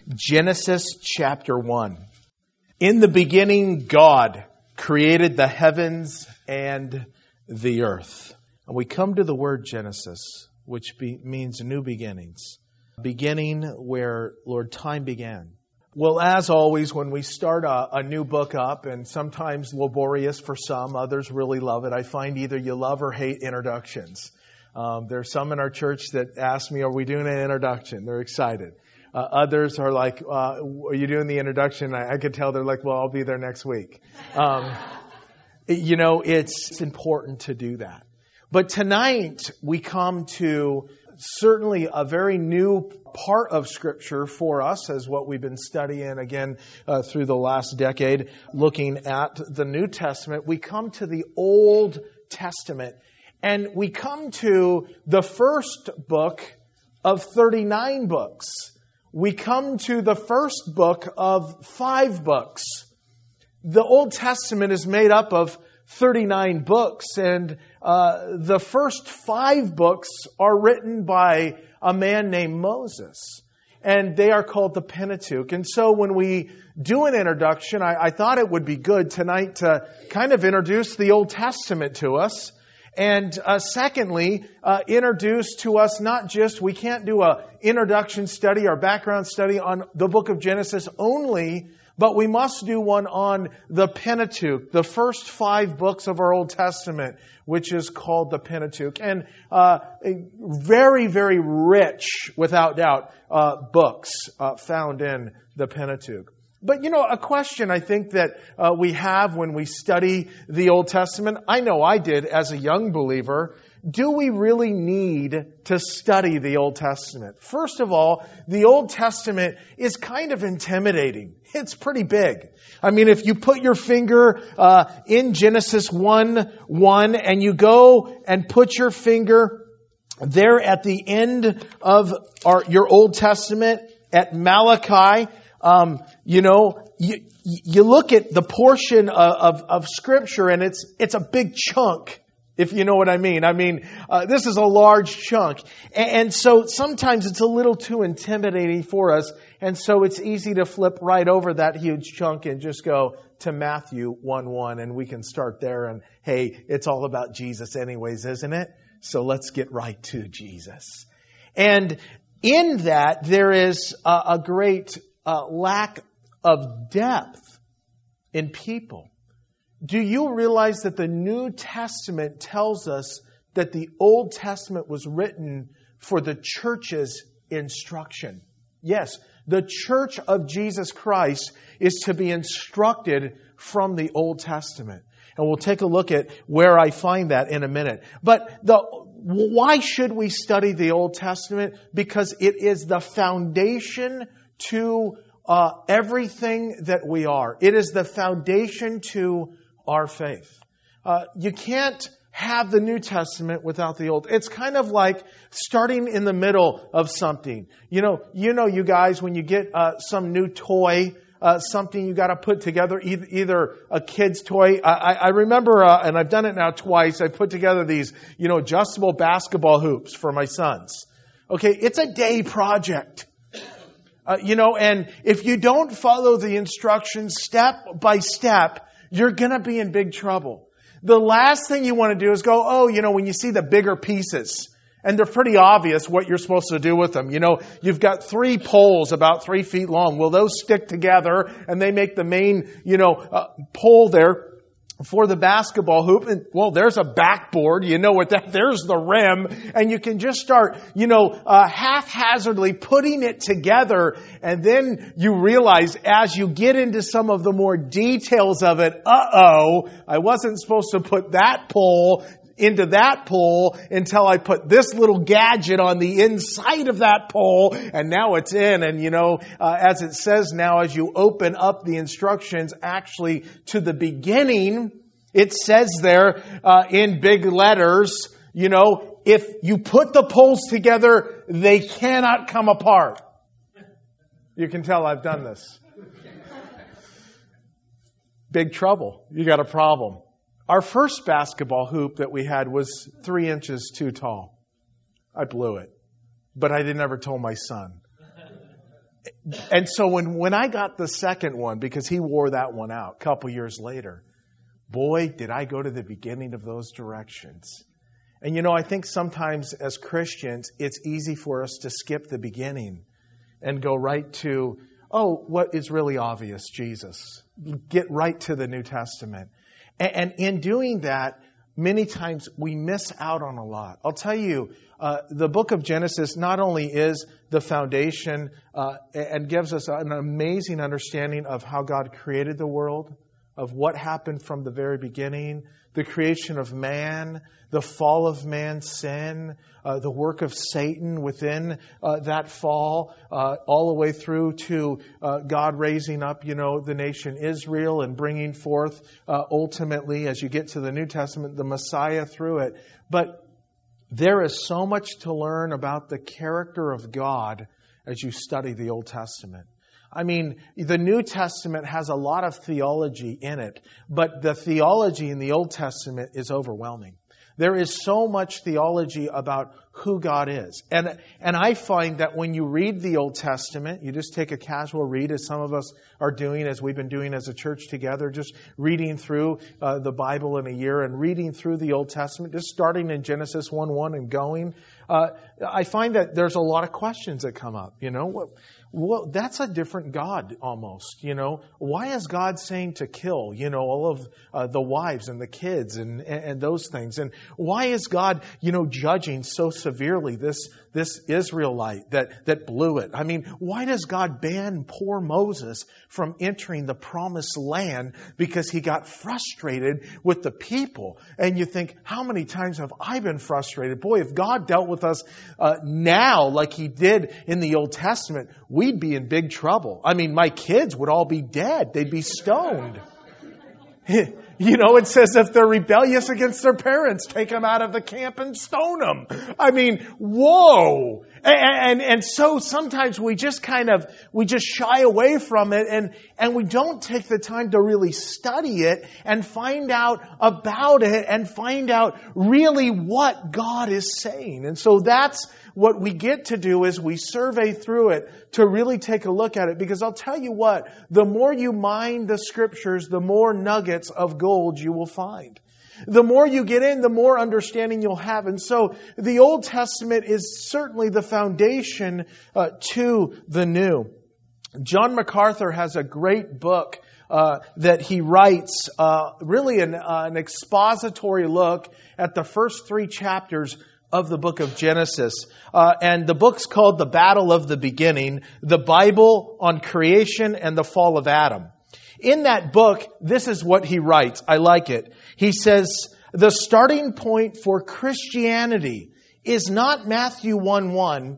Genesis chapter 1. In the beginning, God created the heavens and the earth. And we come to the word Genesis, which means new beginnings. Beginning where, Lord, time began. Well, as always, when we start a new book up, and sometimes laborious for some, others really love it. I find either you love or hate introductions. There's some in our church that ask me, are we doing an introduction? They're excited. Others are like, are you doing the introduction? I could tell they're like, well, I'll be there next week. It's important to do that. But tonight we come to certainly a very new part of Scripture for us, as what we've been studying again through the last decade, looking at the New Testament. We come to the Old Testament, and we come to the first book of 39 books. We come to the first book of 5 books. The Old Testament is made up of 39 books, and the first 5 books are written by a man named Moses, and they are called the Pentateuch. And so when we do an introduction, I thought it would be good tonight to kind of introduce the Old Testament to us, and secondly, introduce to us not just, we can't do a introduction study or background study on the book of Genesis only, but we must do one on the Pentateuch, the first 5 books of our Old Testament, which is called the Pentateuch. And very, very rich, without doubt, books found in the Pentateuch. But, a question I think that we have when we study the Old Testament, I know I did as a young believer, do we really need to study the Old Testament? First of all, the Old Testament is kind of intimidating. It's pretty big. I mean, if you put your finger in Genesis 1:1 and you go and put your finger there at the end of your Old Testament at Malachi, you look at the portion of Scripture, and it's a big chunk, if you know what I mean. This is a large chunk. And so sometimes it's a little too intimidating for us. And so it's easy to flip right over that huge chunk and just go to Matthew 1:1, and we can start there. And hey, it's all about Jesus anyways, isn't it? So let's get right to Jesus. And in that, there is a great lack of depth in people. Do you realize that the New Testament tells us that the Old Testament was written for the church's instruction? Yes, the church of Jesus Christ is to be instructed from the Old Testament. And we'll take a look at where I find that in a minute. But why should we study the Old Testament? Because it is the foundation to everything that we are. It is the foundation to our faith. You can't have the New Testament without the Old. It's kind of like starting in the middle of something. You guys, when you get some new toy, something you got to put together, either a kid's toy. I remember, and I've done it now twice, I put together these, adjustable basketball hoops for my sons. Okay, it's a day project. And if you don't follow the instructions step by step, you're going to be in big trouble. The last thing you want to do is go, when you see the bigger pieces, and they're pretty obvious what you're supposed to do with them. You've got 3 poles about 3 feet long. Well, those stick together and they make the main, pole there for the basketball hoop. And well, there's a backboard. There's the rim. And you can just start, haphazardly putting it together. And then you realize as you get into some of the more details of it, I wasn't supposed to put that pole into that pole until I put this little gadget on the inside of that pole, and now it's in. And as it says now, as you open up the instructions actually to the beginning, it says there in big letters, if you put the poles together, they cannot come apart. You can tell I've done this. Big trouble. You got a problem. Our first basketball hoop that we had was 3 inches too tall. I blew it. But I never told my son. And so when I got the second one, because he wore that one out a couple years later, boy, did I go to the beginning of those directions. And I think sometimes as Christians, it's easy for us to skip the beginning and go right to, what is really obvious, Jesus. Get right to the New Testament. And in doing that, many times we miss out on a lot. I'll tell you, the book of Genesis not only is the foundation and gives us an amazing understanding of how God created the world, of what happened from the very beginning, the creation of man, the fall of man's sin, the work of Satan within that fall, all the way through to God raising up, the nation Israel and bringing forth ultimately, as you get to the New Testament, the Messiah through it. But there is so much to learn about the character of God as you study the Old Testament. I mean, the New Testament has a lot of theology in it, but the theology in the Old Testament is overwhelming. There is so much theology about who God is. And I find that when you read the Old Testament, you just take a casual read, as some of us are doing, as we've been doing as a church together, just reading through the Bible in a year and reading through the Old Testament, just starting in Genesis 1:1 and going. I find that there's a lot of questions that come up. Well, that's a different God almost, Why is God saying to kill, all of the wives and the kids and those things? And why is God, judging so severely this Israelite that blew it? I mean, why does God ban poor Moses from entering the promised land because he got frustrated with the people? And you think, how many times have I been frustrated? Boy, if God dealt with us now like he did in the Old Testament, we'd be in big trouble. I mean, my kids would all be dead. They'd be stoned. It says if they're rebellious against their parents, take them out of the camp and stone them. I mean, whoa. And so sometimes we just shy away from it and we don't take the time to really study it and find out about it and find out really what God is saying. And so that's what we get to do, is we survey through it to really take a look at it. Because I'll tell you what, the more you mine the Scriptures, the more nuggets of gold you will find. The more you get in, the more understanding you'll have. And so the Old Testament is certainly the foundation to the New. John MacArthur has a great book that he writes, really an expository look at the first 3 chapters of the book of Genesis. And the book's called The Battle of the Beginning, the Bible on Creation and the Fall of Adam. In that book, this is what he writes. I like it. He says, the starting point for Christianity is not Matthew 1:1,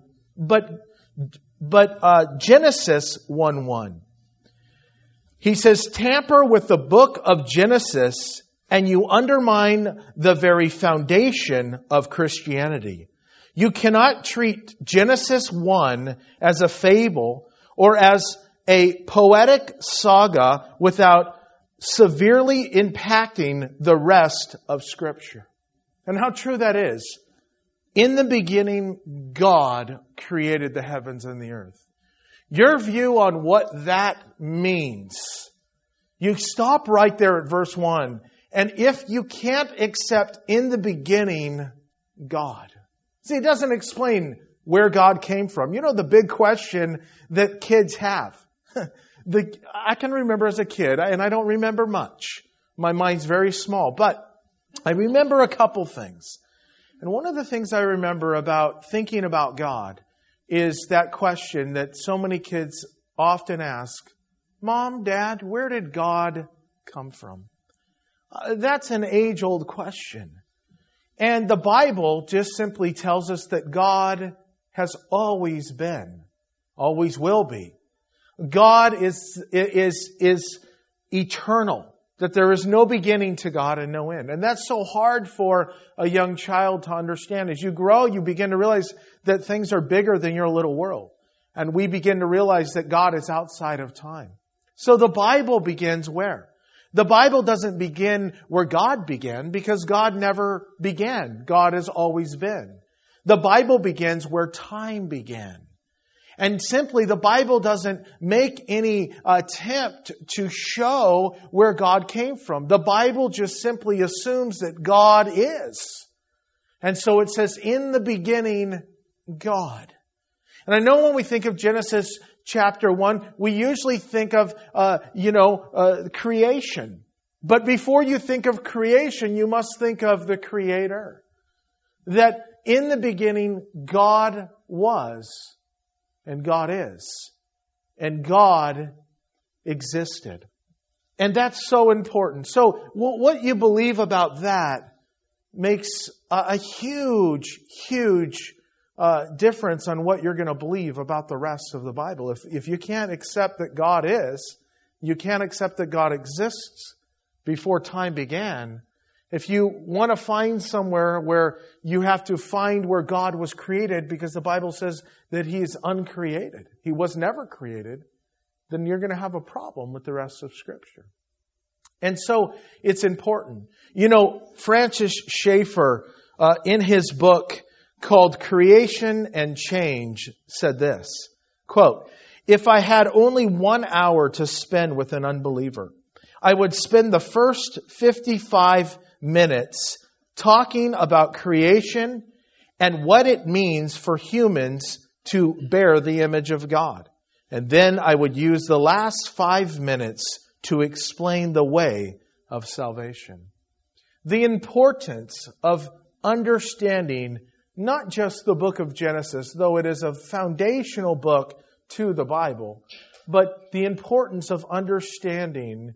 but Genesis 1:1. He says, tamper with the book of Genesis and you undermine the very foundation of Christianity. You cannot treat Genesis 1 as a fable or as a poetic saga without severely impacting the rest of Scripture. And how true that is. In the beginning, God created the heavens and the earth. Your view on what that means, you stop right there at verse 1. And if you can't accept in the beginning God. See, it doesn't explain where God came from. The big question that kids have. I can remember as a kid, and I don't remember much. My mind's very small, but I remember a couple things. And one of the things I remember about thinking about God is that question that so many kids often ask, Mom, Dad, where did God come from? That's an age-old question. And the Bible just simply tells us that God has always been, always will be. God is eternal, that there is no beginning to God and no end. And that's so hard for a young child to understand. As you grow, you begin to realize that things are bigger than your little world. And we begin to realize that God is outside of time. So the Bible begins where? The Bible doesn't begin where God began, because God never began. God has always been. The Bible begins where time began. And simply, the Bible doesn't make any attempt to show where God came from. The Bible just simply assumes that God is. And so it says, in the beginning, God. And I know when we think of Genesis chapter 1, we usually think of, creation. But before you think of creation, you must think of the Creator. That in the beginning, God was, and God is, and God existed. And that's so important. So what you believe about that makes a huge, huge difference on what you're going to believe about the rest of the Bible. If you can't accept that God is, you can't accept that God exists before time began. If you want to find somewhere where you have to find where God was created because the Bible says that He is uncreated, He was never created, then you're going to have a problem with the rest of Scripture. And so it's important. Francis Schaeffer, in his book called Creation and Change, said this, quote, "If I had only 1 hour to spend with an unbeliever, I would spend the first 55 minutes talking about creation and what it means for humans to bear the image of God. And then I would use the last 5 minutes to explain the way of salvation." The importance of understanding not just the book of Genesis, though it is a foundational book to the Bible, but the importance of understanding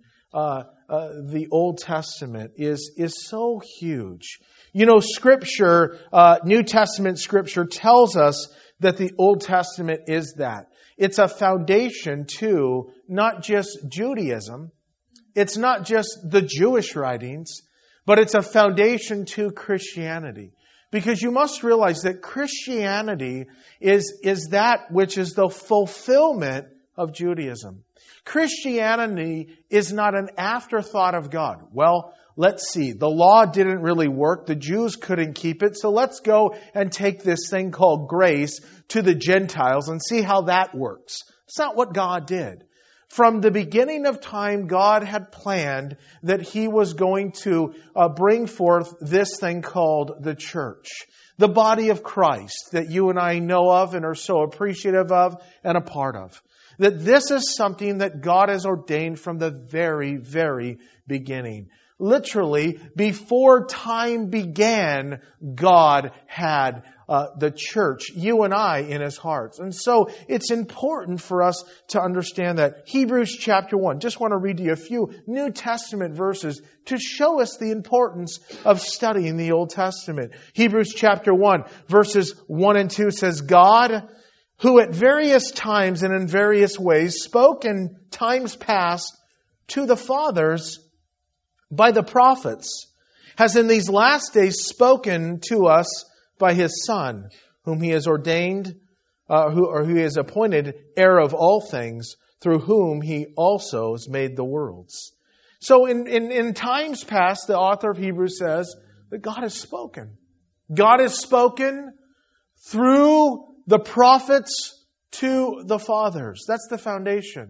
the Old Testament is so huge. Scripture, New Testament Scripture tells us that the Old Testament is that. It's a foundation to not just Judaism, it's not just the Jewish writings, but it's a foundation to Christianity. Because you must realize that Christianity is that which is the fulfillment of Judaism. Christianity is not an afterthought of God. Well, let's see. The law didn't really work. The Jews couldn't keep it. So let's go and take this thing called grace to the Gentiles and see how that works. It's not what God did. From the beginning of time, God had planned that He was going to bring forth this thing called the church. The body of Christ that you and I know of and are so appreciative of and a part of. That this is something that God has ordained from the very, very beginning. Literally, before time began, God had the church, you and I, in His hearts. And so it's important for us to understand that. Hebrews chapter 1. Just want to read to you a few New Testament verses to show us the importance of studying the Old Testament. Hebrews chapter 1, verses 1 and 2 says, "God, who at various times and in various ways spoke in times past to the fathers by the prophets, has in these last days spoken to us by His Son, whom He has ordained, who He has appointed heir of all things, through whom He also has made the worlds." So in times past, the author of Hebrews says that God has spoken. God has spoken through the prophets to the fathers. That's the foundation.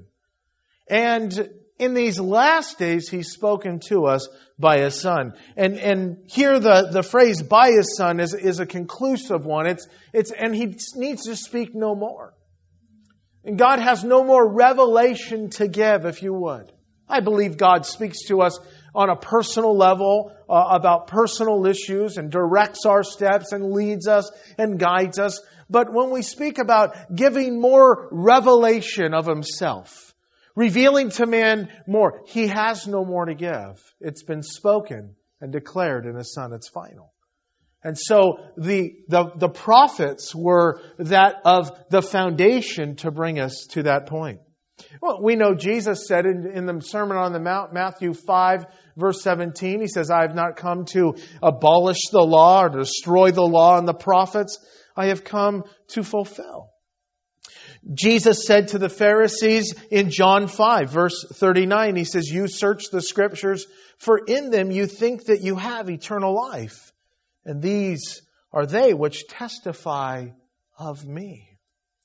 And in these last days, He's spoken to us by His Son. And here the phrase "by His Son" is a conclusive one. And He needs to speak no more. And God has no more revelation to give, if you would. I believe God speaks to us on a personal level about personal issues and directs our steps and leads us and guides us. But when we speak about giving more revelation of Himself, revealing to man more, He has no more to give. It's been spoken and declared in His Son. It's final. And so the prophets were that of the foundation to bring us to that point. Well, we know Jesus said in the Sermon on the Mount, Matthew 5, verse 17, He says, "I have not come to abolish the law or to destroy the law and the prophets. I have come to fulfill." Jesus said to the Pharisees in John 5, verse 39, He says, "You search the Scriptures, for in them you think that you have eternal life. And these are they which testify of me."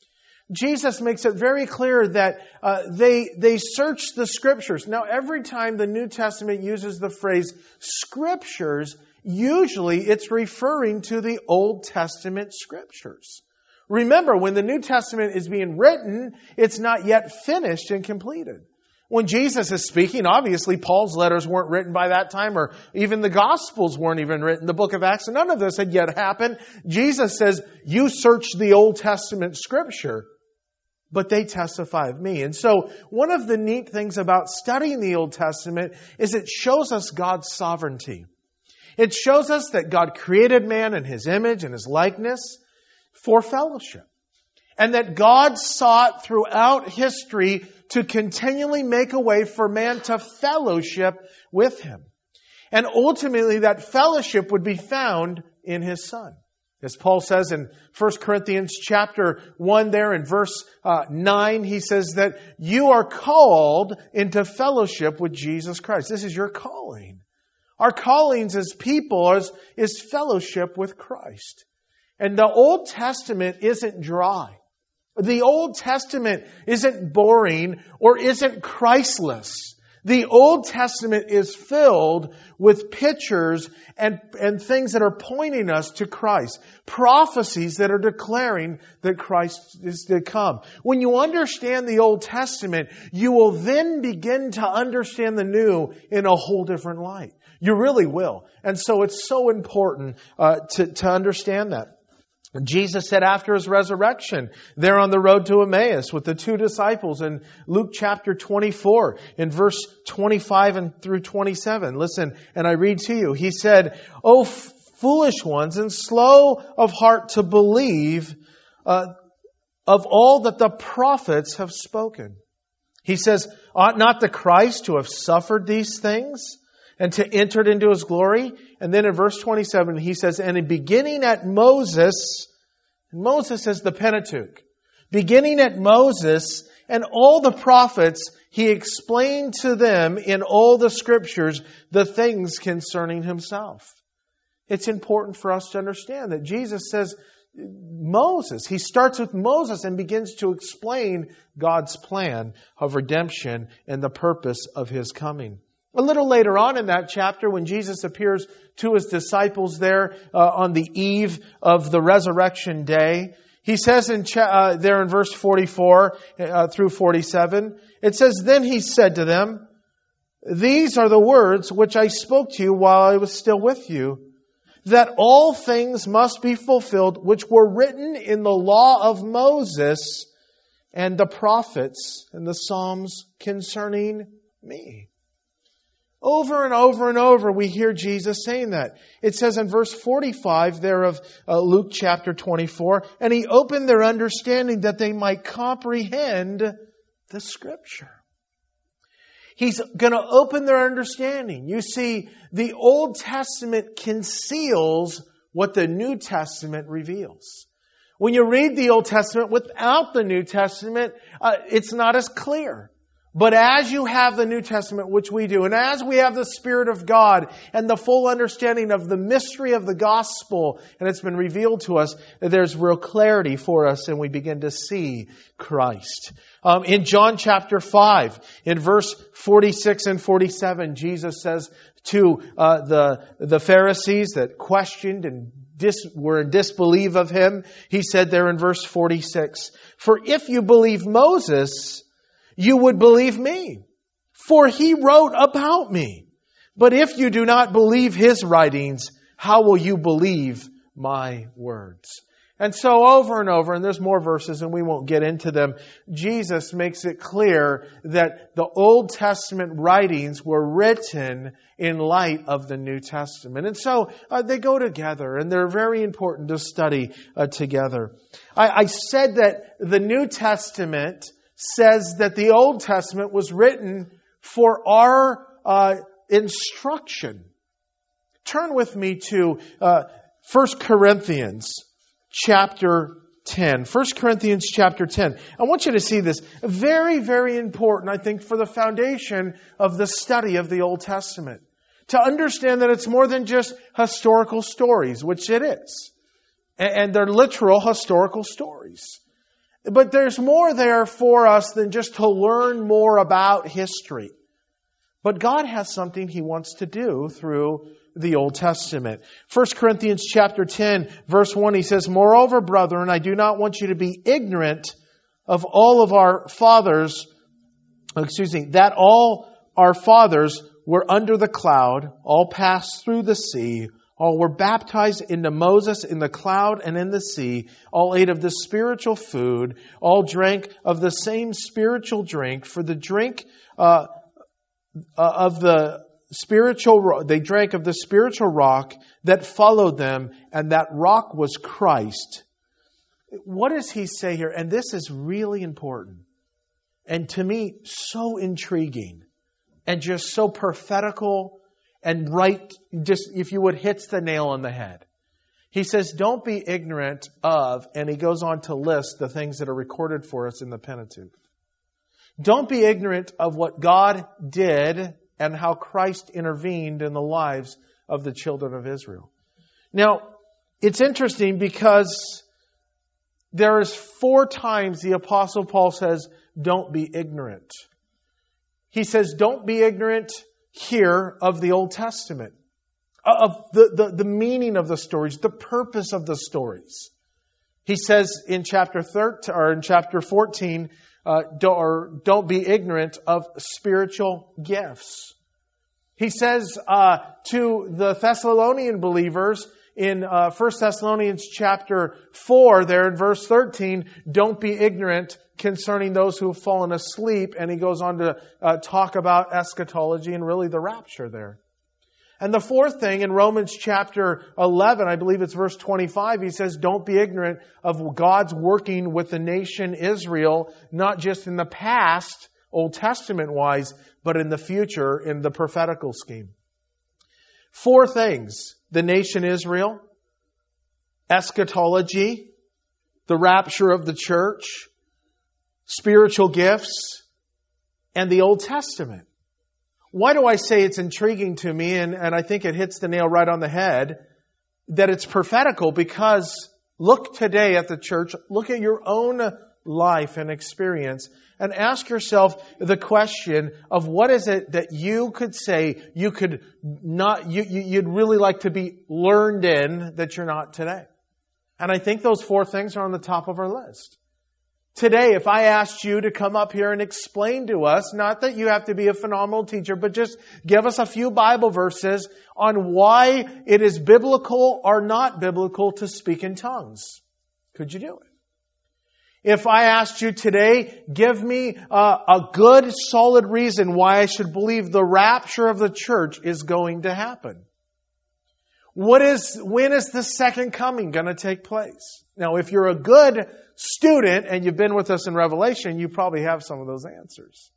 Jesus makes it very clear that they search the Scriptures. Now, every time the New Testament uses the phrase Scriptures, usually it's referring to the Old Testament Scriptures. Remember, when the New Testament is being written, it's not yet finished and completed. When Jesus is speaking, obviously Paul's letters weren't written by that time, or even the Gospels weren't even written. The book of Acts, none of this had yet happened. Jesus says, you search the Old Testament Scripture, but they testify of me. And so one of the neat things about studying the Old Testament is it shows us God's sovereignty. It shows us that God created man in His image and His likeness for fellowship. And that God sought throughout history to continually make a way for man to fellowship with Him. And ultimately that fellowship would be found in His Son. As Paul says in 1 Corinthians chapter 1 there in verse 9, he says that you are called into fellowship with Jesus Christ. This is your calling. Our callings as people is fellowship with Christ. And the Old Testament isn't dry. The Old Testament isn't boring or isn't Christless. The Old Testament is filled with pictures and things that are pointing us to Christ. Prophecies that are declaring that Christ is to come. When you understand the Old Testament, you will then begin to understand the New in a whole different light. You really will. And so it's so important to understand that. Jesus said after His resurrection, there on the road to Emmaus with the two disciples in Luke chapter 24, in verse 25 and through 27. Listen, and I read to you. He said, O foolish ones and slow of heart to believe of all that the prophets have spoken. He says, ought not the Christ to have suffered these things and to enter into His glory? And then in verse 27, he says, and beginning at Moses is the Pentateuch. Beginning at Moses and all the prophets, He explained to them in all the Scriptures the things concerning Himself. It's important for us to understand that Jesus says, Moses, He starts with Moses and begins to explain God's plan of redemption and the purpose of His coming. A little later on in that chapter, when Jesus appears to His disciples there on the eve of the resurrection day, He says there in verse 44 through 47, it says, then He said to them, these are the words which I spoke to you while I was still with you, that all things must be fulfilled which were written in the law of Moses and the prophets and the Psalms concerning me. Over and over and over we hear Jesus saying that. It says in verse 45 there of Luke chapter 24, and He opened their understanding that they might comprehend the Scripture. He's going to open their understanding. You see, the Old Testament conceals what the New Testament reveals. When you read the Old Testament without the New Testament, it's not as clear. But as you have the New Testament, which we do, and as we have the Spirit of God and the full understanding of the mystery of the gospel, and it's been revealed to us, there's real clarity for us and we begin to see Christ. In John chapter 5, in verse 46 and 47, Jesus says to the Pharisees that questioned and were in disbelief of Him, He said there in verse 46, for if you believe Moses, you would believe me, for he wrote about me. But if you do not believe his writings, how will you believe my words? And so over and over, and there's more verses and we won't get into them, Jesus makes it clear that the Old Testament writings were written in light of the New Testament. And so they go together and they're very important to study together. I said that the New Testament says that the Old Testament was written for our instruction. Turn with me to 1 Corinthians chapter 10. 1 Corinthians chapter 10. I want you to see this. Very, very important, I think, for the foundation of the study of the Old Testament. To understand that it's more than just historical stories, which it is. And they're literal historical stories. But there's more there for us than just to learn more about history. But God has something He wants to do through the Old Testament. 1 Corinthians chapter 10, verse 1, he says, "Moreover, brethren, I do not want you to be ignorant of all of our fathers, that all our fathers were under the cloud, all passed through the sea, all were baptized into Moses in the cloud and in the sea, all ate of the spiritual food, all drank of the same spiritual drink, for the drink they drank of the spiritual rock that followed them, and that rock was Christ." What does he say here? And this is really important. And to me, so intriguing. And just so prophetical and right, just, if you would, hits the nail on the head. He says, don't be ignorant of, and he goes on to list the things that are recorded for us in the Pentateuch. Don't be ignorant of what God did and how Christ intervened in the lives of the children of Israel. Now, it's interesting because there is 4 times the Apostle Paul says, don't be ignorant. He says, don't be ignorant here of the Old Testament, of the meaning of the stories, the purpose of the stories. He says in chapter 14, don't be ignorant of spiritual gifts. He says to the Thessalonian believers in 1 Thessalonians chapter 4, there in verse 13, don't be ignorant concerning those who have fallen asleep. And he goes on to talk about eschatology and really the rapture there. And the 4th thing in Romans chapter 11, I believe it's verse 25, he says, don't be ignorant of God's working with the nation Israel, not just in the past, Old Testament-wise, but in the future, in the prophetical scheme. 4 things: the nation Israel, eschatology, the rapture of the church, spiritual gifts, and the Old Testament. Why do I say it's intriguing to me, and I think it hits the nail right on the head, that it's prophetical? Because look today at the church, look at your own life and experience, and ask yourself the question of what is it that you could say you'd really like to be learned in that you're not today. And I think those 4 things are on the top of our list. Today, if I asked you to come up here and explain to us, not that you have to be a phenomenal teacher, but just give us a few Bible verses on why it is biblical or not biblical to speak in tongues, could you do it? If I asked you today, give me a good, solid reason why I should believe the rapture of the church is going to happen. When is the second coming going to take place? Now, if you're a good student and you've been with us in Revelation, you probably have some of those answers.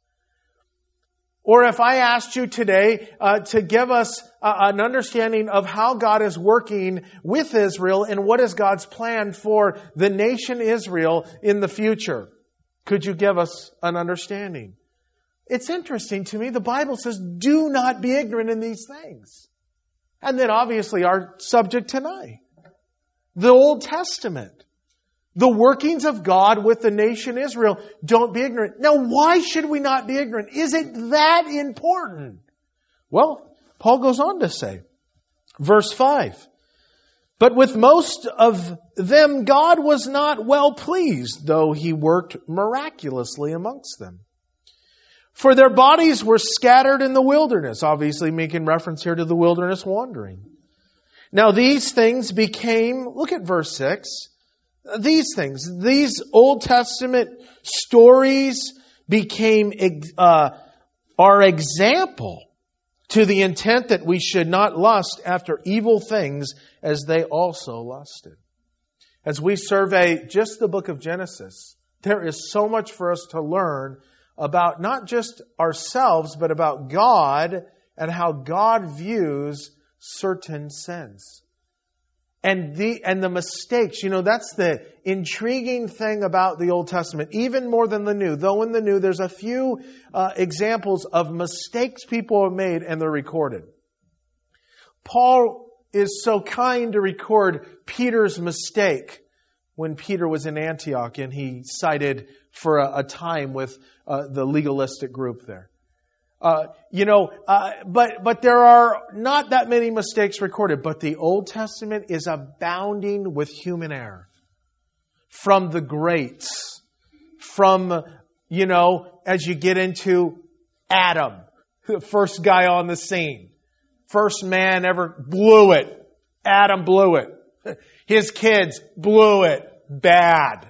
Or if I asked you today to give us an understanding of how God is working with Israel and what is God's plan for the nation Israel in the future, could you give us an understanding? It's interesting to me. The Bible says, do not be ignorant in these things. And then obviously our subject tonight, the Old Testament. The workings of God with the nation Israel. Don't be ignorant. Now, why should we not be ignorant? Is it that important? Well, Paul goes on to say, verse 5, "But with most of them God was not well pleased, though He worked miraculously amongst them. For their bodies were scattered in the wilderness," obviously making reference here to the wilderness wandering. "Now these things became," look at verse 6, these Old Testament stories became our example to the intent that we should not lust after evil things as they also lusted. As we survey just the book of Genesis, there is so much for us to learn about not just ourselves, but about God and how God views certain sins. And the mistakes, that's the intriguing thing about the Old Testament, even more than the New. Though in the New, there's a few examples of mistakes people have made and they're recorded. Paul is so kind to record Peter's mistake when Peter was in Antioch and he sided for a time with the legalistic group there. But there are not that many mistakes recorded. But the Old Testament is abounding with human error. From the greats, from, as you get into Adam, the first guy on the scene. First man ever blew it. Adam blew it. His kids blew it bad.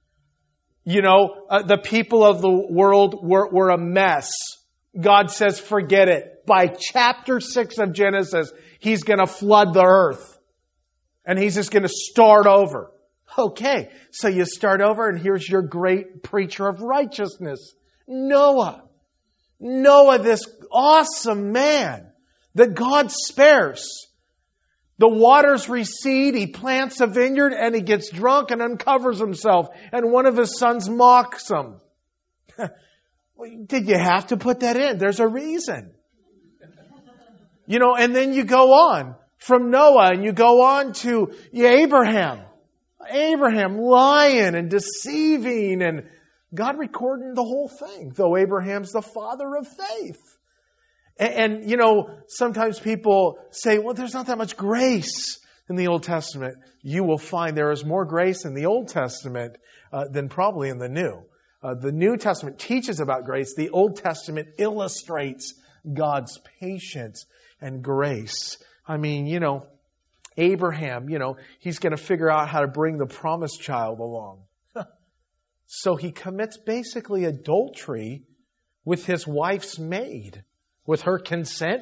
The people of the world were a mess. God says, forget it. By chapter 6 of Genesis, He's going to flood the earth. And He's just going to start over. Okay, so you start over and here's your great preacher of righteousness, Noah. Noah, this awesome man that God spares. The waters recede, he plants a vineyard, and he gets drunk and uncovers himself. And one of his sons mocks him. Did you have to put that in? There's a reason. And then you go on from Noah and you go on to Abraham. Abraham lying and deceiving, and God recording the whole thing, though Abraham's the father of faith. And sometimes people say, well, there's not that much grace in the Old Testament. You will find there is more grace in the Old Testament than probably in the New. The New Testament teaches about grace. The Old Testament illustrates God's patience and grace. I mean, Abraham, he's going to figure out how to bring the promised child along. So he commits basically adultery with his wife's maid, with her consent,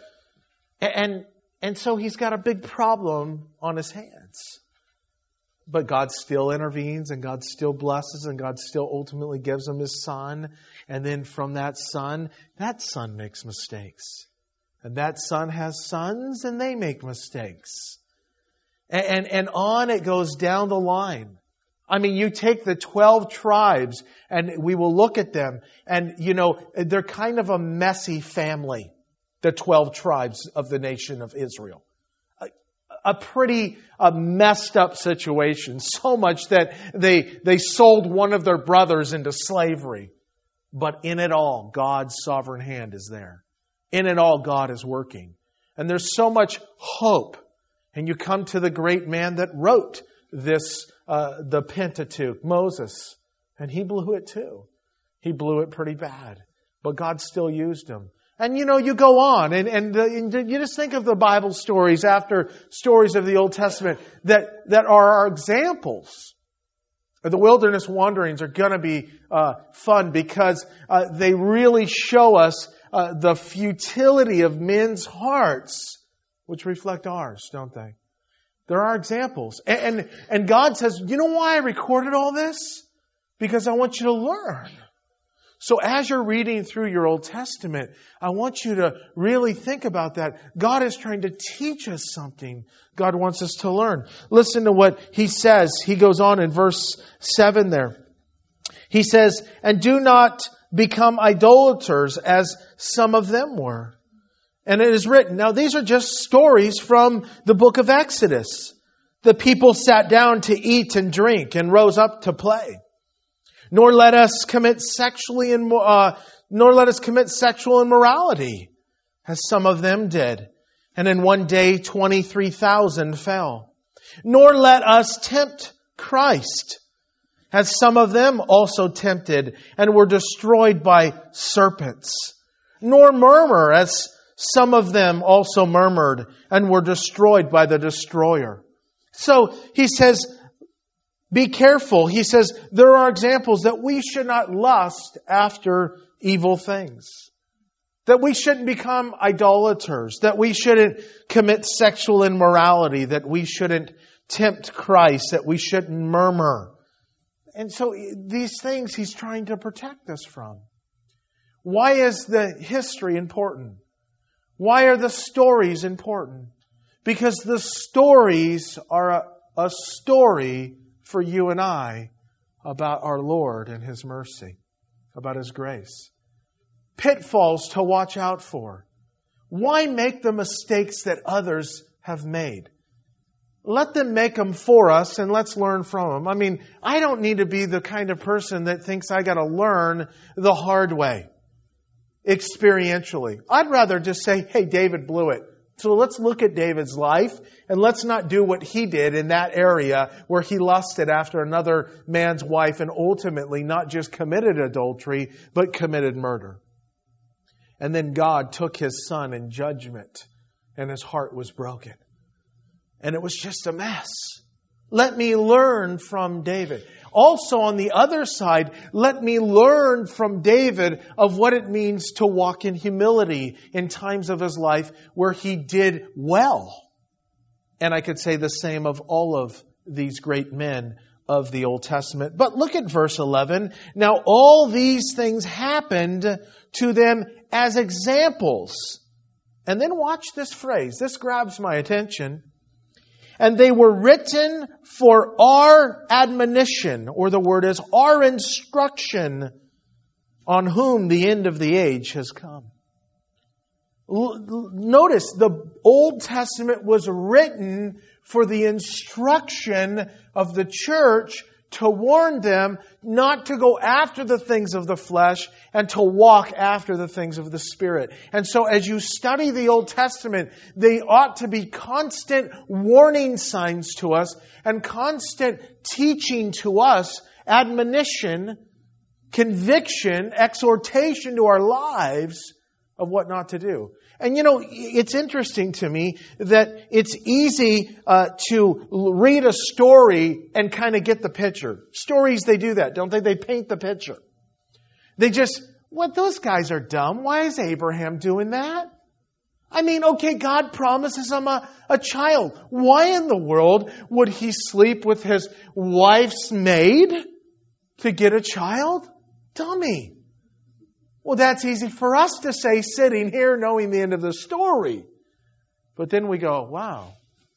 and so he's got a big problem on his hands. But God still intervenes, and God still blesses, and God still ultimately gives him his son. And then from that son makes mistakes. And that son has sons, and they make mistakes. And on it goes down the line. I mean, you take the 12 tribes, and we will look at them, and, they're kind of a messy family, the 12 tribes of the nation of Israel. A pretty messed up situation, so much that they sold one of their brothers into slavery. But in it all, God's sovereign hand is there. In it all, God is working. And there's so much hope. And you come to the great man that wrote this, the Pentateuch, Moses. And he blew it too. He blew it pretty bad. But God still used him. And you go on, and you just think of the Bible stories after stories of the Old Testament that are our examples. The wilderness wanderings are going to be fun because they really show us the futility of men's hearts, which reflect ours, don't they? There are examples. And God says, you know why I recorded all this? Because I want you to learn. So as you're reading through your Old Testament, I want you to really think about that. God is trying to teach us something. God wants us to learn. Listen to what He says. He goes on in verse 7 there. He says, and do not become idolaters as some of them were. And it is written. Now these are just stories from the book of Exodus. The people sat down to eat and drink and rose up to play. Nor let us commit sexual immorality, as some of them did. And in one day 23,000 fell. Nor let us tempt Christ, as some of them also tempted and were destroyed by serpents. Nor murmur, as some of them also murmured and were destroyed by the destroyer. So he says, be careful. He says there are examples that we should not lust after evil things. That we shouldn't become idolaters. That we shouldn't commit sexual immorality. That we shouldn't tempt Christ. That we shouldn't murmur. And so these things He's trying to protect us from. Why is the history important? Why are the stories important? Because the stories are a story for you and I about our Lord and His mercy, about His grace. Pitfalls to watch out for. Why make the mistakes that others have made? let them make them for us and let's learn from them. I mean, I don't need to be the kind of person that thinks I got to learn the hard way, experientially. I'd rather just say, hey, David blew it. So let's look at David's life and let's not do what he did in that area where he lusted after another man's wife and ultimately not just committed adultery, but committed murder. And then God took his son in judgment and his heart was broken. And it was just a mess. Let me learn from David. Also, on the other side, let me learn from David of what it means to walk in humility in times of his life where he did well. And I could say the same of all of these great men of the Old Testament. But look at verse 11. Now, all these things happened to them as examples. And then watch this phrase. This grabs my attention. And they were written for our admonition, or the word is our instruction, on whom the end of the age has come. Notice the Old Testament was written for the instruction of the church to warn them not to go after the things of the flesh and to walk after the things of the Spirit. And so as you study the Old Testament, they ought to be constant warning signs to us and constant teaching to us, admonition, conviction, exhortation to our lives of what not to do. And you know, it's interesting to me that it's easy to read a story and kind of get the picture. Stories, they do that, don't they? They paint the picture. They just, those guys are dumb. Why is Abraham doing that? I mean, okay, God promises him a child. Why in the world would he sleep with his wife's maid to get a child? Dummy. Well, that's easy for us to say sitting here knowing the end of the story. But then we go, wow,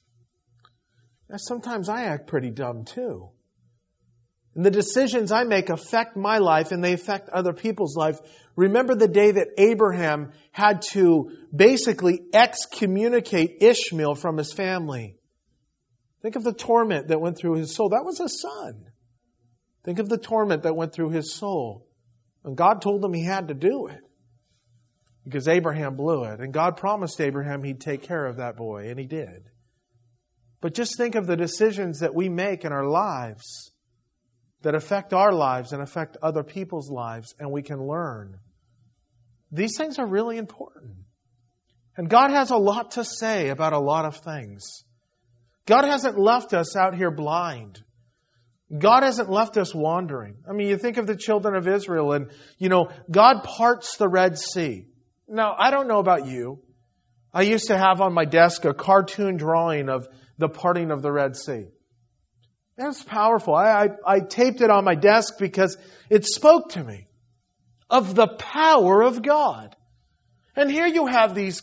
sometimes I act pretty dumb too. And the decisions I make affect my life and they affect other people's life. Remember the day that Abraham had to basically excommunicate Ishmael from his family. Think of the torment that went through his soul. That was a son. Think of the torment that went through his soul. And God told him he had to do it because Abraham blew it. And God promised Abraham he'd take care of that boy, and he did. But just think of the decisions that we make in our lives that affect our lives and affect other people's lives, and we can learn. These things are really important. And God has a lot to say about a lot of things. God hasn't left us out here blind. God hasn't left us wandering. I mean, you think of the children of Israel and, God parts the Red Sea. Now, I don't know about you. I used to have on my desk a cartoon drawing of the parting of the Red Sea. That's powerful. I taped it on my desk because it spoke to me of the power of God. And here you have these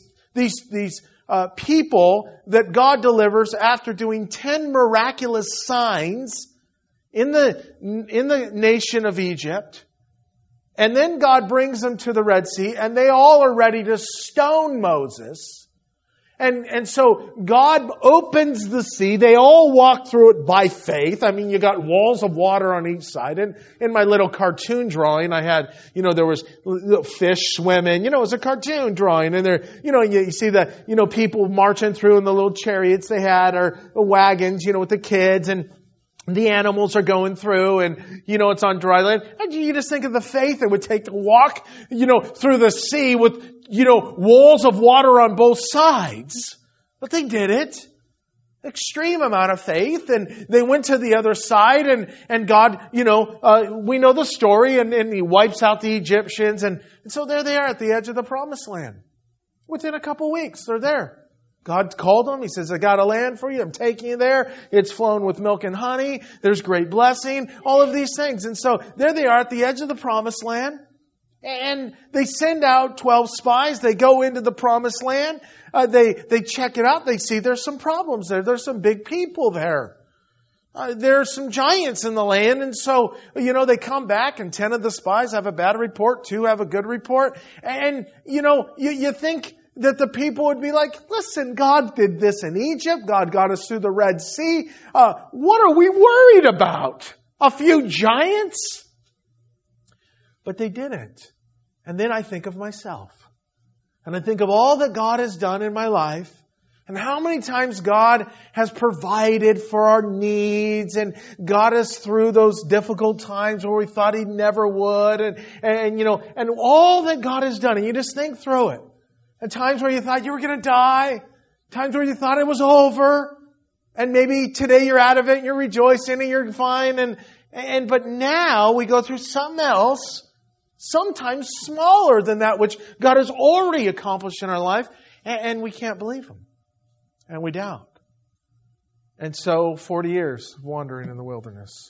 people that God delivers after doing 10 miraculous signs in the nation of Egypt. And then God brings them to the Red Sea and they all are ready to stone Moses. And so God opens the sea. They all walk through it by faith. I mean, you got walls of water on each side. And in my little cartoon drawing, I had, there was little fish swimming. It was a cartoon drawing. And there, you see the, people marching through in the little chariots they had or the wagons, with the kids and the animals are going through and, it's on dry land. And you just think of the faith it would take to walk, through the sea with, walls of water on both sides. But they did it. Extreme amount of faith. And they went to the other side and God, we know the story and He wipes out the Egyptians. And so there they are at the edge of the promised land. Within a couple weeks, they're there. God called them. He says, I got a land for you. I'm taking you there. It's flowing with milk and honey. There's great blessing. All of these things. And so there they are at the edge of the promised land. And they send out 12 spies. They go into the promised land. They check it out. They see there's some problems there. There's some big people there. There are some giants in the land. And so, they come back and 10 of the spies have a bad report. 2 have a good report. And, you think that the people would be like, listen, God did this in Egypt. God got us through the Red Sea. What are we worried about? A few giants? But they didn't. And then I think of myself. And I think of all that God has done in my life. And how many times God has provided for our needs and got us through those difficult times where we thought He never would. And all that God has done. And you just think through it. And times where you thought you were going to die. Times where you thought it was over. And maybe today you're out of it and you're rejoicing and you're fine. But now we go through something else, sometimes smaller than that which God has already accomplished in our life. And we can't believe Him. And we doubt. And so 40 years wandering in the wilderness.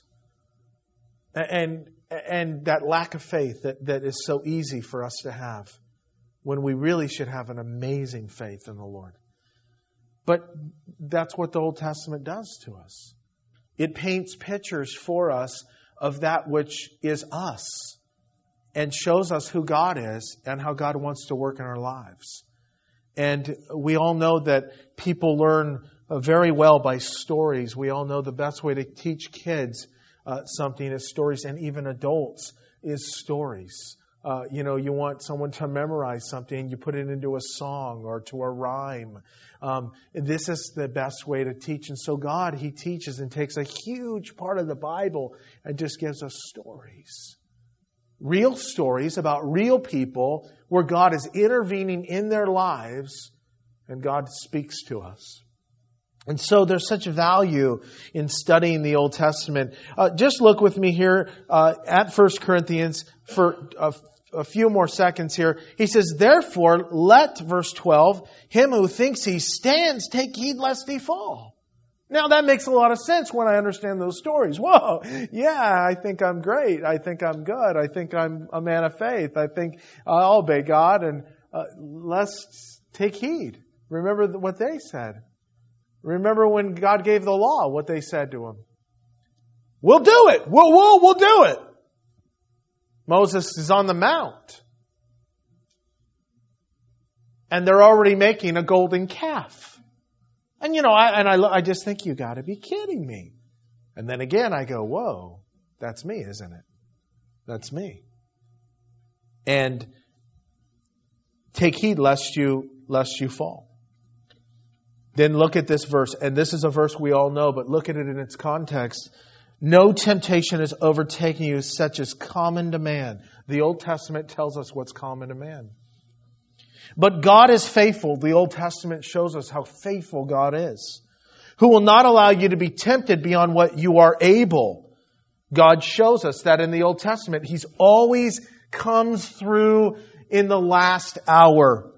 And that lack of faith that is so easy for us to have when we really should have an amazing faith in the Lord. But that's what the Old Testament does to us. It paints pictures for us of that which is us and shows us who God is and how God wants to work in our lives. And we all know that people learn very well by stories. We all know the best way to teach kids something is stories, and even adults is stories. You want someone to memorize something, you put it into a song or to a rhyme. This is the best way to teach. And so God, He teaches and takes a huge part of the Bible and just gives us stories. Real stories about real people where God is intervening in their lives and God speaks to us. And so there's such value in studying the Old Testament. Just look with me here at 1 Corinthians for a few more seconds here. He says, therefore, let, verse 12, him who thinks he stands take heed lest he fall. Now that makes a lot of sense when I understand those stories. Whoa, yeah, I think I'm great. I think I'm good. I think I'm a man of faith. I think I'll obey God, and let's take heed. Remember what they said. Remember when God gave the law, what they said to Him. We'll do it. We'll do it. Moses is on the mount. And they're already making a golden calf. And I just think, you got to be kidding me. And then again, I go, whoa, that's me, isn't it? That's me. And take heed lest you fall. Then look at this verse, and this is a verse we all know, but look at it in its context. No temptation is overtaking you such as common to man. The Old Testament tells us what's common to man. But God is faithful. The Old Testament shows us how faithful God is, who will not allow you to be tempted beyond what you are able. God shows us that in the Old Testament. He's always comes through in the last hour.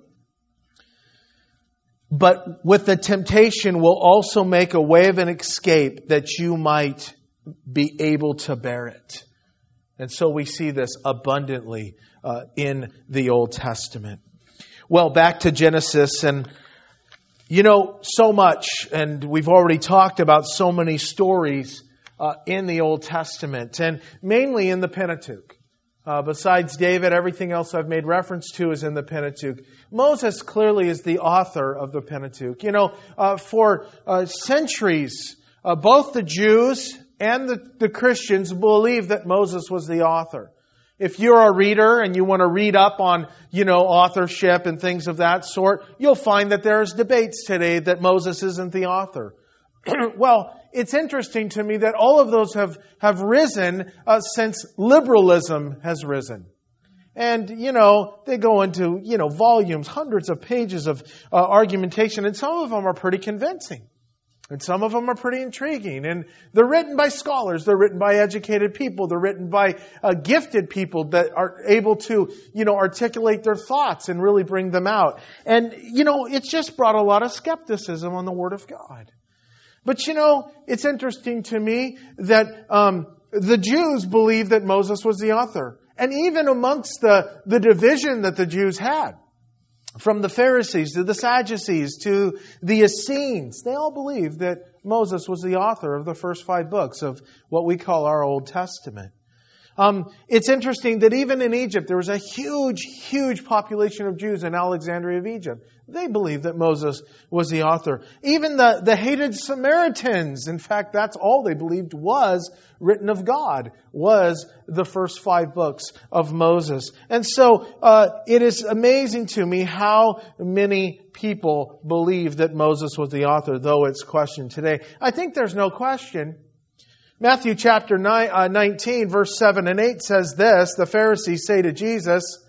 But with the temptation will also make a way of an escape that you might be able to bear it. And so we see this abundantly in the Old Testament. Well, back to Genesis, and so much, and we've already talked about so many stories in the Old Testament, and mainly in the Pentateuch. Besides David, everything else I've made reference to is in the Pentateuch. Moses clearly is the author of the Pentateuch. For centuries, both the Jews and the Christians believe that Moses was the author. If you're a reader and you want to read up on, authorship and things of that sort, you'll find that there's debates today that Moses isn't the author. Well, it's interesting to me that all of those have risen since liberalism has risen. And, they go into, volumes, hundreds of pages of argumentation, and some of them are pretty convincing. And some of them are pretty intriguing. And they're written by scholars. They're written by educated people. They're written by gifted people that are able to, articulate their thoughts and really bring them out. And, it's just brought a lot of skepticism on the Word of God. But, it's interesting to me that the Jews believed that Moses was the author. And even amongst the division that the Jews had, from the Pharisees to the Sadducees to the Essenes, they all believed that Moses was the author of the first 5 books of what we call our Old Testament. It's interesting that even in Egypt, there was a huge, huge population of Jews in Alexandria of Egypt. They believed that Moses was the author. Even the hated Samaritans, in fact, that's all they believed was written of God, was the first 5 books of Moses. And so it is amazing to me how many people believe that Moses was the author, though it's questioned today. I think there's no question. Matthew chapter 19, verse 7 and 8 says this. The Pharisees say to Jesus,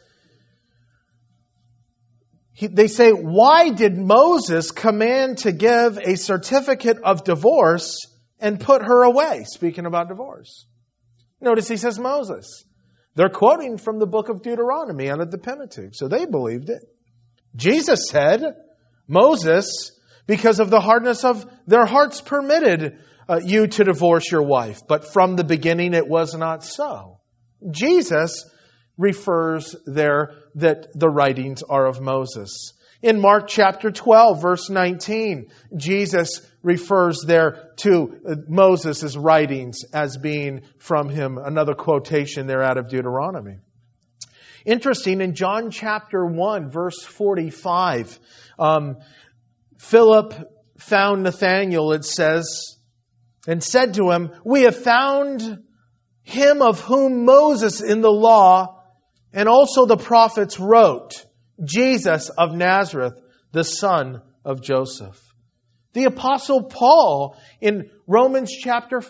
they say, "Why did Moses command to give a certificate of divorce and put her away?" Speaking about divorce. Notice he says Moses. They're quoting from the book of Deuteronomy out of the Pentateuch, so they believed it. Jesus said, Moses, because of the hardness of their hearts, permitted you to divorce your wife, but from the beginning it was not so. Jesus refers there that the writings are of Moses. In Mark chapter 12, verse 19, Jesus refers there to Moses' writings as being from him. Another quotation there out of Deuteronomy. Interesting, in John chapter 1, verse 45, Philip found Nathanael, it says, and said to him, "We have found him of whom Moses in the law and also the prophets wrote, Jesus of Nazareth, the son of Joseph." The Apostle Paul in Romans chapter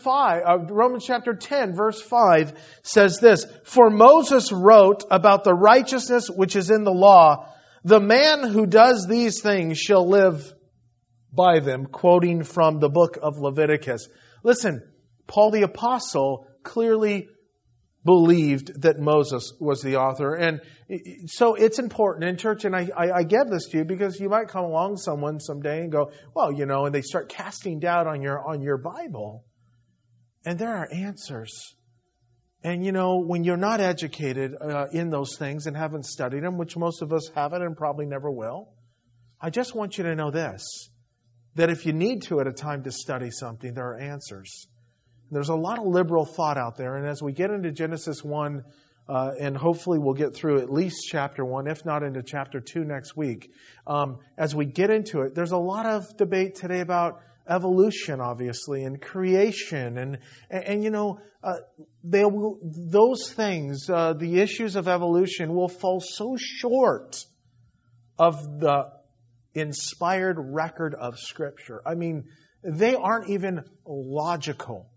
10, verse 5 says this, "For Moses wrote about the righteousness which is in the law, the man who does these things shall live by them," quoting from the book of Leviticus. Listen, Paul the Apostle clearly believed that Moses was the author. And so it's important in church, and I give this to you because you might come along someone someday and go, well, and they start casting doubt on your Bible. And there are answers. And when you're not educated in those things and haven't studied them, which most of us haven't and probably never will, I just want you to know this, that if you need to at a time to study something, there are answers. There's a lot of liberal thought out there, and as we get into Genesis 1, and hopefully we'll get through at least chapter 1, if not into chapter 2 next week, as we get into it, there's a lot of debate today about evolution, obviously, and creation, and those things, the issues of evolution will fall so short of the inspired record of Scripture. I mean, they aren't even logical.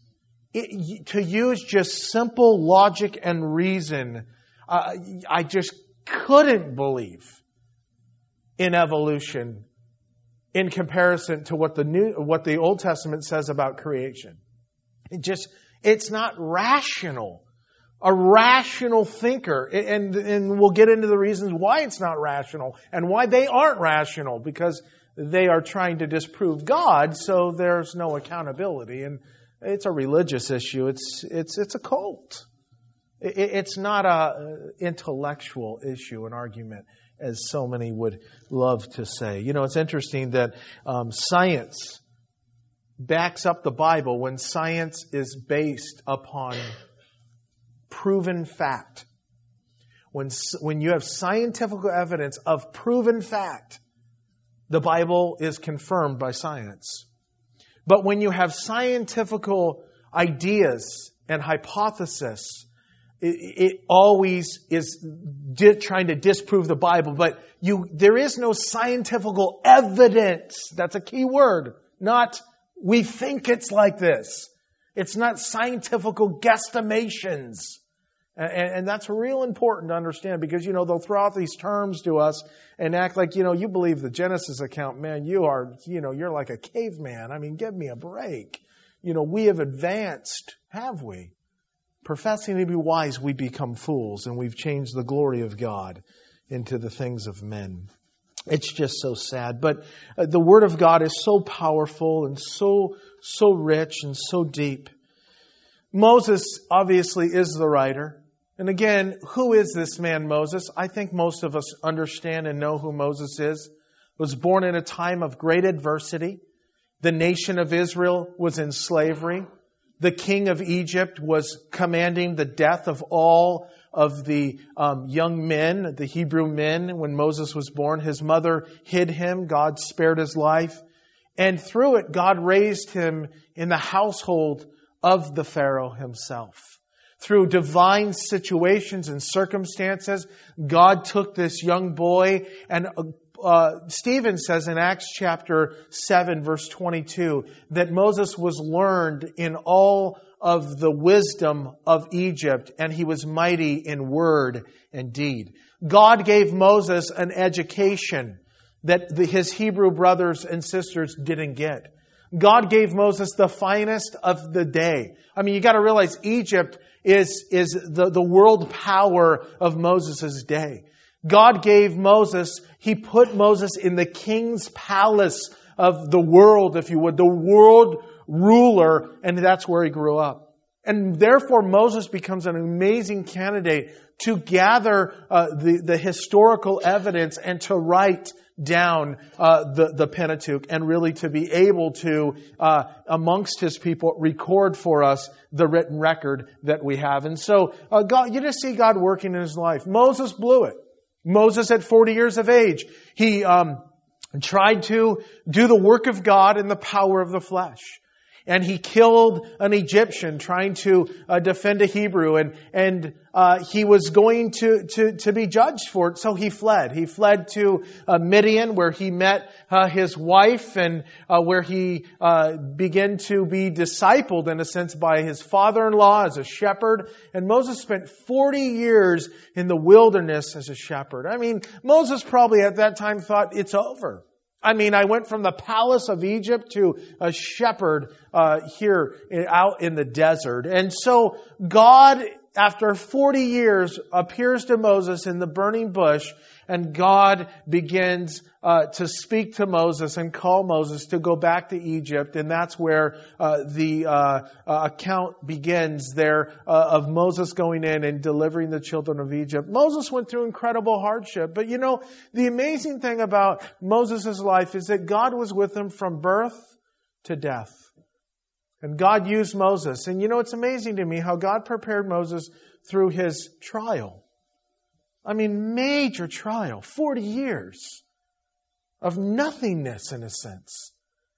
To use just simple logic and reason, I just couldn't believe in evolution in comparison to what the Old Testament says about creation. It's not rational. A rational thinker, and we'll get into the reasons why it's not rational and why they aren't rational, because they are trying to disprove God, so there's no accountability. And it's a religious issue. It's a cult. It's not a intellectual issue, an argument, as so many would love to say. It's interesting that science backs up the Bible when science is based upon proven fact. When you have scientific evidence of proven fact, the Bible is confirmed by science. But when you have scientific ideas and hypothesis, it always is trying to disprove the Bible. But there is no scientific evidence. That's a key word. Not, we think it's like this. It's not scientific guesstimations. And that's real important to understand, because, they'll throw out these terms to us and act like, you believe the Genesis account. Man, you're like a caveman. I mean, give me a break. We have advanced, have we? Professing to be wise, we become fools, and we've changed the glory of God into the things of men. It's just so sad. But the Word of God is so powerful and so rich and so deep. Moses obviously is the writer. And again, who is this man Moses? I think most of us understand and know who Moses is. He was born in a time of great adversity. The nation of Israel was in slavery. the king of Egypt was commanding the death of all of the young men, the Hebrew men, when Moses was born. His mother hid him. God spared his life. And through it, God raised him in the household of the Pharaoh himself. Through divine situations and circumstances, God took this young boy, and Stephen says in Acts chapter 7, verse 22, that Moses was learned in all of the wisdom of Egypt, and he was mighty in word and deed. God gave Moses an education that his Hebrew brothers and sisters didn't get. God gave Moses the finest of the day. I mean, you got to realize Egypt is the world power of Moses' day. God gave Moses, He put Moses in the king's palace of the world, if you would, the world ruler, and that's where he grew up. And therefore Moses becomes an amazing candidate to gather the historical evidence and to write down the Pentateuch, and really to be able to, amongst His people, record for us the written record that we have. And so God, you just see God working in his life. Moses blew it. Moses at 40 years of age, he tried to do the work of God in the power of the flesh. And he killed an Egyptian trying to defend a Hebrew, and he was going to be judged for it, so he fled. He fled to Midian, where he met his wife, and where he began to be discipled, in a sense, by his father-in-law as a shepherd. And Moses spent 40 years in the wilderness as a shepherd. I mean, Moses probably at that time thought, it's over. I mean, I went from the palace of Egypt to a shepherd here out in the desert. And so God, after 40 years, appears to Moses in the burning bush, and God begins to speak to Moses and call Moses to go back to Egypt. And that's where the account begins there of Moses going in and delivering the children of Egypt. Moses went through incredible hardship. But you know, the amazing thing about Moses' life is that God was with him from birth to death. And God used Moses. And you know, it's amazing to me how God prepared Moses through his trial. I mean, major trial, 40 years of nothingness, in a sense.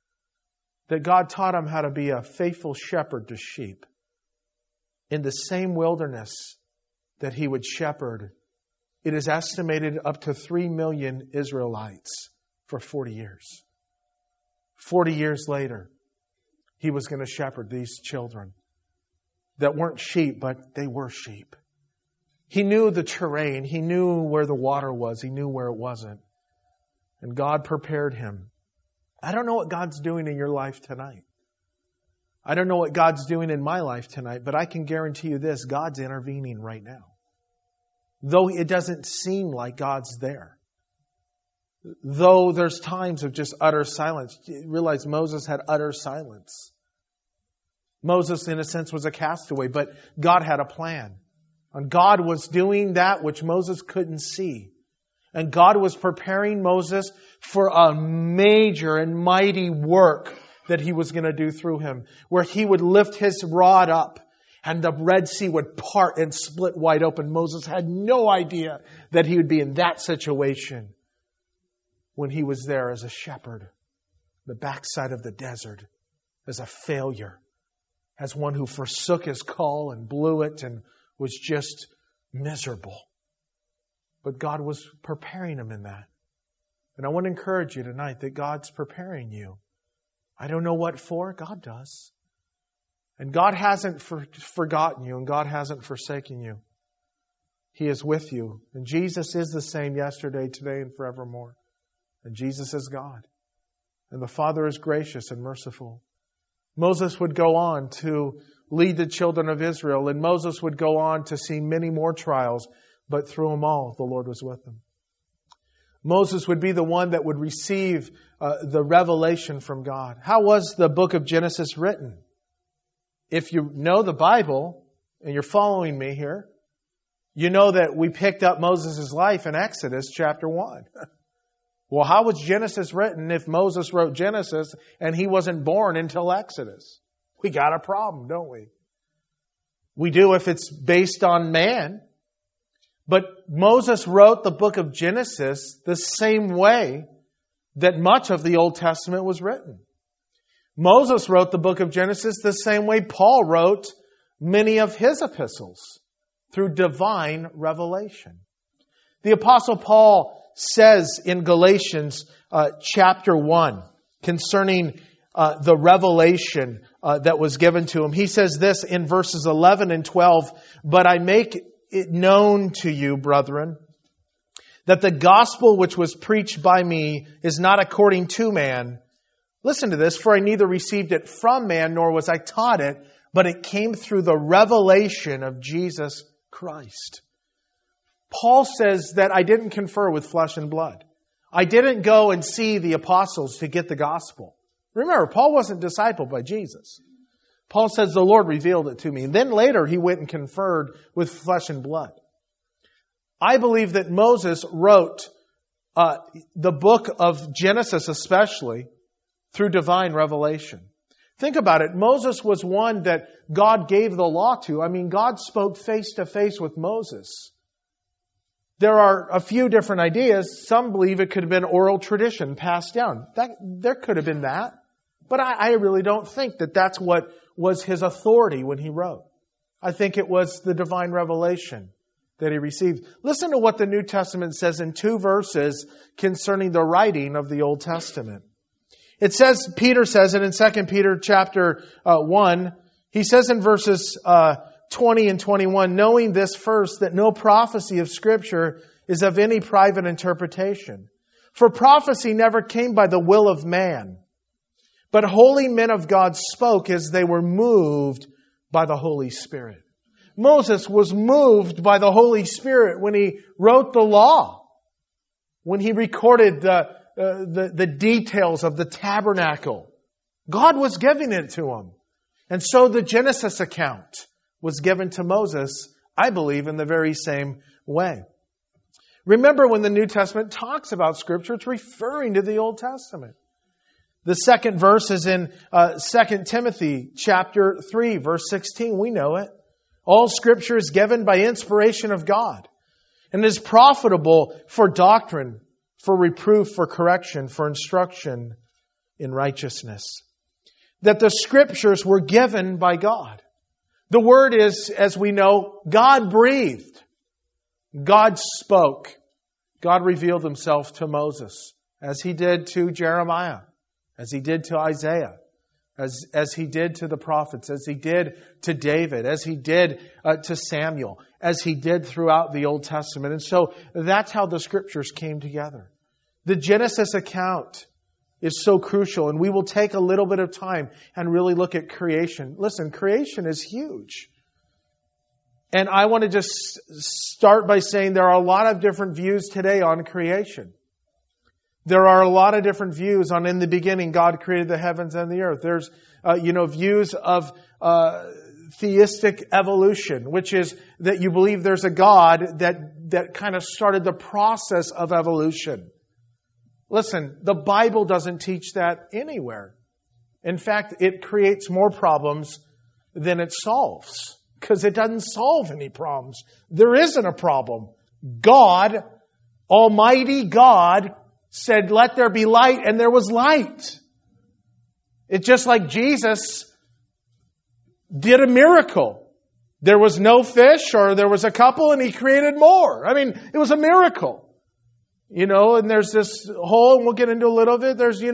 That God taught him how to be a faithful shepherd to sheep in the same wilderness that he would shepherd. It is estimated up to 3 million Israelites for 40 years. 40 years later, he was going to shepherd these children that weren't sheep, but they were sheep. He knew the terrain. He knew where the water was. He knew where it wasn't. And God prepared him. I don't know what God's doing in your life tonight. I don't know what God's doing in my life tonight, but I can guarantee you this, God's intervening right now. Though it doesn't seem like God's there. Though there's times of just utter silence. You realize Moses had utter silence. Moses, in a sense, was a castaway, but God had a plan. And God was doing that which Moses couldn't see. And God was preparing Moses for a major and mighty work that He was going to do through him, where He would lift His rod up and the Red Sea would part and split wide open. Moses had no idea that he would be in that situation when he was there as a shepherd, the backside of the desert, as a failure, as one who forsook his call and blew it and was just miserable. But God was preparing him in that. And I want to encourage you tonight that God's preparing you. I don't know what for. God does. And God hasn't forgotten you, and God hasn't forsaken you. He is with you. And Jesus is the same yesterday, today, and forevermore. And Jesus is God. And the Father is gracious and merciful. Moses would go on to lead the children of Israel, and Moses would go on to see many more trials, but through them all, the Lord was with him. Moses would be the one that would receive the revelation from God. How was the book of Genesis written? If you know the Bible, and you're following me here, you know that we picked up Moses' life in Exodus chapter 1. Well, how was Genesis written if Moses wrote Genesis and he wasn't born until Exodus? we got a problem, don't we? We do if it's based on man. But Moses wrote the book of Genesis the same way that much of the Old Testament was written. Moses wrote the book of Genesis the same way Paul wrote many of his epistles, through divine revelation. The Apostle Paul says in Galatians chapter 1 concerning the revelation that was given to him. He says this in verses 11 and 12, "But I make it known to you, brethren, that the gospel which was preached by me is not according to man. Listen to this, for I neither received it from man, nor was I taught it, but it came through the revelation of Jesus Christ." Paul says that I didn't confer with flesh and blood. I didn't go and see the apostles to get the gospel. Remember, Paul wasn't discipled by Jesus. Paul says the Lord revealed it to me. And then later he went and conferred with flesh and blood. I believe that Moses wrote the book of Genesis especially through divine revelation. Think about it. Moses was one that God gave the law to. I mean, God spoke face to face with Moses. There are a few different ideas. Some believe it could have been oral tradition passed down. There could have been that. But I really don't think that that's what was his authority when he wrote. I think it was the divine revelation that he received. Listen to what the New Testament says in 2 verses concerning the writing of the Old Testament. It says, Peter says it in 2 Peter chapter 1. He says in verses 20 and 21, "Knowing this first, that no prophecy of Scripture is of any private interpretation. For prophecy never came by the will of man, but holy men of God spoke as they were moved by the Holy Spirit." Moses was moved by the Holy Spirit when he wrote the law, when he recorded the details of the tabernacle. God was giving it to him. And so the Genesis account was given to Moses, I believe, in the very same way. Remember, when the New Testament talks about Scripture, it's referring to the Old Testament. The second verse is in 2 Timothy chapter 3, verse 16. We know it. "All Scripture is given by inspiration of God, and is profitable for doctrine, for reproof, for correction, for instruction in righteousness." That the Scriptures were given by God. The Word is, as we know, God breathed. God spoke. God revealed Himself to Moses, as He did to Jeremiah, as He did to Isaiah, as He did to the prophets, as He did to David, as He did to Samuel, as He did throughout the Old Testament. And so that's how the Scriptures came together. The Genesis account is so crucial, and we will take a little bit of time and really look at creation. Listen, creation is huge. And I want to just start by saying there are a lot of different views today on creation. There are a lot of different views on, in the beginning, God created the heavens and the earth. There's, views of theistic evolution, which is that you believe there's a God that kind of started the process of evolution. Listen, the Bible doesn't teach that anywhere. In fact, it creates more problems than it solves, because it doesn't solve any problems. There isn't a problem. God, Almighty God, said, "Let there be light," and there was light. It's just like Jesus did a miracle. There was no fish, or there was a couple, and He created more. I mean, it was a miracle. And there's this whole, and we'll get into a little of it. There's, is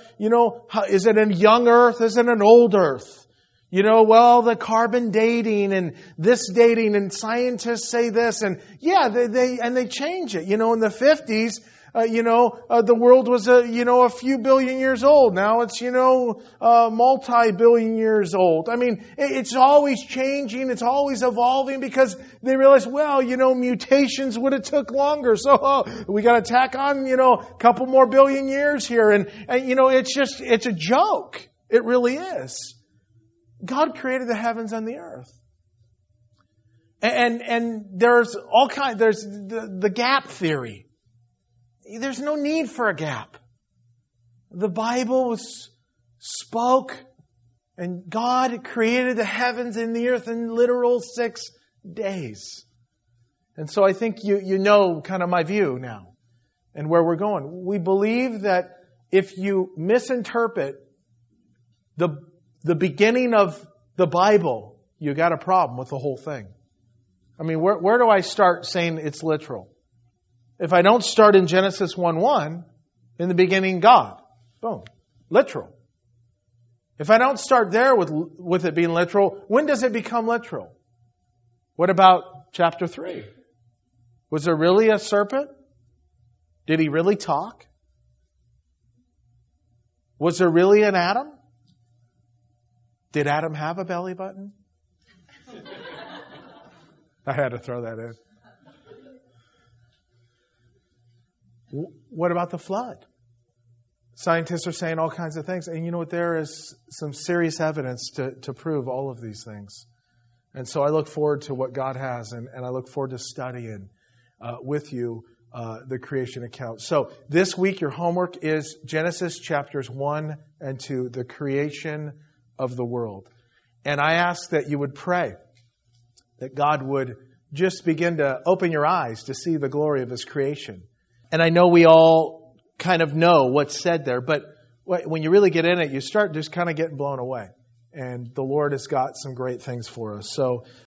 it a young earth? Is it an old earth? The carbon dating and this dating, and scientists say this, and they change it. In the 50s, the world was a few billion years old. Now it's, multi-billion years old. I mean, it's always changing. It's always evolving, because they realize, mutations would have took longer. So we got to tack on, a couple more billion years here. And it's a joke. It really is. God created the heavens and the earth. And there's all kinds, there's the gap theory. There's no need for a gap. The Bible spoke And God created the heavens and the earth in literal 6 days. And so I think you know kind of my view now and where we're going. We believe that if you misinterpret the beginning of the Bible, you got a problem with the whole thing. I mean, where do I start saying it's literal? If I don't start in Genesis 1:1, in the beginning God. Boom. Literal. If I don't start there with it being literal, when does it become literal? What about chapter 3? Was there really a serpent? Did he really talk? Was there really an Adam? Did Adam have a belly button? I had to throw that in. What about the flood? Scientists are saying all kinds of things. And you know what? There is some serious evidence to prove all of these things. And so I look forward to what God has, and I look forward to studying with you the creation account. So this week your homework is Genesis chapters 1 and 2, the creation of the world. And I ask that you would pray that God would just begin to open your eyes to see the glory of His creation. And I know we all kind of know what's said there, but when you really get in it, you start just kind of getting blown away. And the Lord has got some great things for us. So